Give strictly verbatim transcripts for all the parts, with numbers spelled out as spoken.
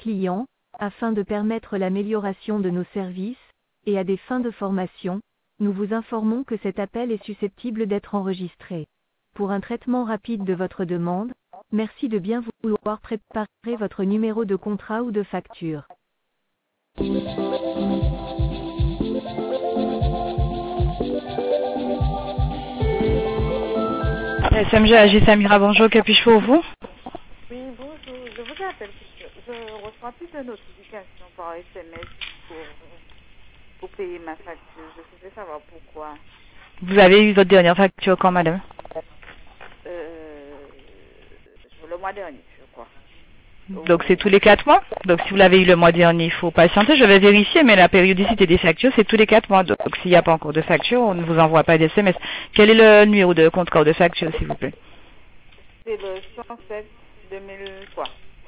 clients, afin de permettre l'amélioration de nos services, et à des fins de formation, nous vous informons que cet appel est susceptible d'être enregistré. Pour un traitement rapide de votre demande, merci de bien vouloir préparer votre numéro de contrat ou de facture. S M G A G Samira, bonjour, que puis-je pour vous? Oui, bonjour, je vous appelle parce que je ne reçois plus de notifications par S M S pour, pour payer ma facture. Je voudrais savoir pourquoi. Vous avez eu votre dernière facture quand, madame? Euh, le mois dernier, je crois. Donc c'est tous les quatre mois. Donc si vous l'avez eu le mois dernier, il faut patienter. Je vais vérifier, mais la périodicité des factures, c'est tous les quatre mois. Donc s'il n'y a pas encore de facture, on ne vous envoie pas d'S M S. Quel est le numéro de contrat ou de facture, s'il vous plaît? C'est le cent sept deux mille quoi?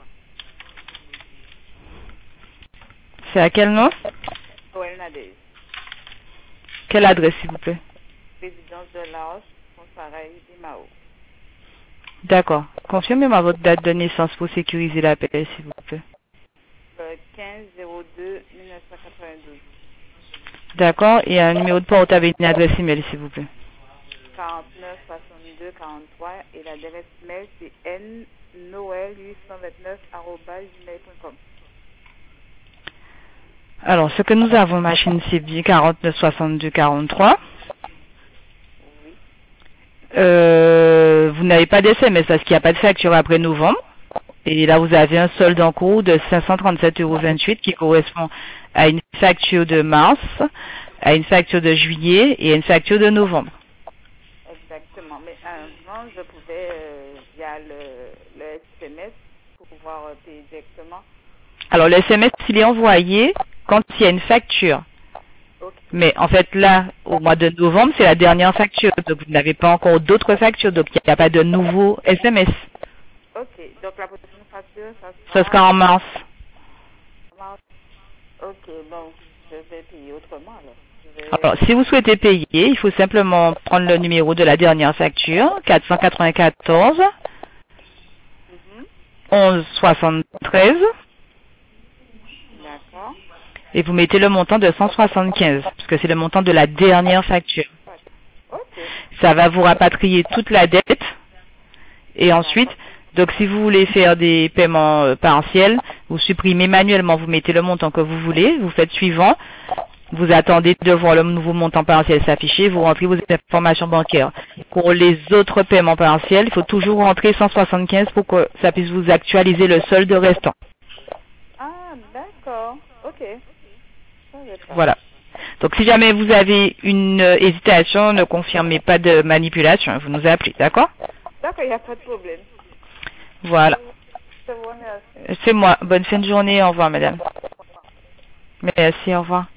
C'est à quel nom? Noël Nadez. Quelle adresse, s'il vous plaît? Résidence de la Roche, Montsareil, Dimao. D'accord. Confirmez-moi votre date de naissance pour sécuriser l'appel, s'il vous plaît. Le quinze zéro deux mille neuf cent quatre-vingt-douze. D'accord. Et un numéro de portable et une adresse email, s'il vous plaît. quarante-neuf soixante-deux quarante-trois et l'adresse mail c'est n noël huit cent vingt-neuf arobase gmail point com. Alors, ce que nous avons, machine, c'est bien quarante-neuf soixante-deux quarante-trois. Oui. Euh, vous n'avez pas d'S M S parce qu'il n'y a pas de facture après novembre. Et là, vous avez un solde en cours de cinq cent trente-sept euros vingt-huit qui correspond à une facture de mars, à une facture de juillet et à une facture de novembre. Exactement. Mais avant, je pouvais, euh, via le, le S M S, pour pouvoir euh, payer directement. Alors, le S M S, il est envoyé quand il y a une facture. Okay. Mais en fait, là, au mois de novembre, c'est la dernière facture. Donc, vous n'avez pas encore d'autres factures. Donc, il n'y a pas de nouveau S M S. Ok. Donc, la prochaine facture, ça sera... Ça sera en mars. mars. Ok. Bon, je vais payer autrement, alors. Je vais... Alors, si vous souhaitez payer, il faut simplement prendre le numéro de la dernière facture, quatre cent quatre-vingt-quatorze, Mm-hmm. onze soixante-treize, D'accord. et vous mettez le montant de cent soixante-quinze, parce que c'est le montant de la dernière facture. Ok. Ça va vous rapatrier toute la dette, et ensuite, donc si vous voulez faire des paiements euh, partiels, vous supprimez manuellement, vous mettez le montant que vous voulez, vous faites suivant, vous attendez de voir le nouveau montant partiel s'afficher, vous rentrez vos informations bancaires. Pour les autres paiements partiels, il faut toujours rentrer cent soixante-quinze pour que ça puisse vous actualiser le solde restant. Ah, d'accord. Ok. Ça va pas. Voilà. Donc si jamais vous avez une euh, hésitation, ne confirmez pas de manipulation, vous nous appelez, d'accord? D'accord, il n'y a pas de problème. Voilà. Je vous remercie. C'est moi. Bonne fin de journée. Au revoir, madame. Merci, au revoir.